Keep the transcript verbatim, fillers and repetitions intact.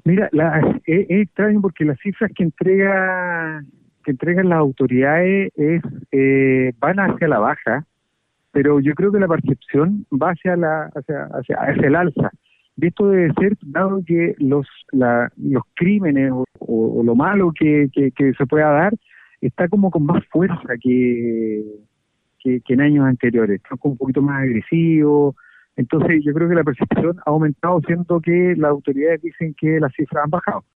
Mira, la, es, es extraño porque las cifras que entrega que entregan las autoridades es eh, van hacia la baja, pero yo creo que la percepción va hacia la hacia hacia, hacia el alza. Y esto debe ser dado que los la, los crímenes o, o- o lo malo que, que, que se pueda dar está como con más fuerza que, que, que en años anteriores, están como un poquito más agresivos. Entonces yo creo que la percepción ha aumentado, siendo que las autoridades dicen que las cifras han bajado.